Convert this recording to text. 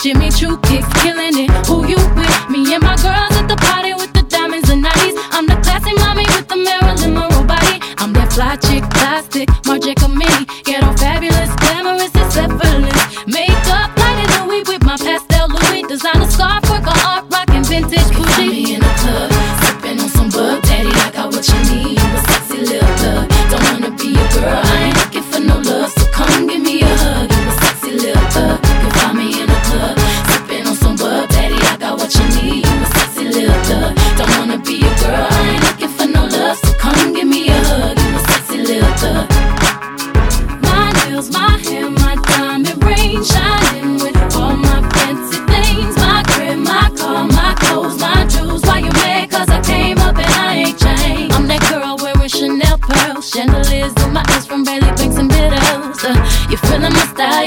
Jimmy Choo kicks, killing it. Who you with? Me and my girls at the party with the diamonds and 90s. I'm the classy mommy with the Marilyn Monroe body. I'm that fly chick, plastic, Marc Jacomini. Ghetto fabulous, glamorous, it's effortless. Makeup lighter than we with my pastel Louis. Designer scarf, work on art, rockin' vintage Gucci. Me in the club, sippin' on some bug. Daddy, I got what you need. You a sexy little thug. Don't wanna be a girl, I ain't looking for no love. So come give me a hug. You a sexy little thug. You find me in the club, sippin' on some bug. Daddy, I got what you need. You a sexy little thug. Don't wanna be a girl, I ain't looking for no love. So come give me a hug. You a sexy little thug. My nails, my hair, my diamond ring, shining with all my fancy things. My crib, my car, my clothes, my jewels. Why you mad? Cause I came up and I ain't changed. I'm that girl wearing Chanel pearls, chandeliers in my eyes from Bailey Banks and Biddles. You feeling my style?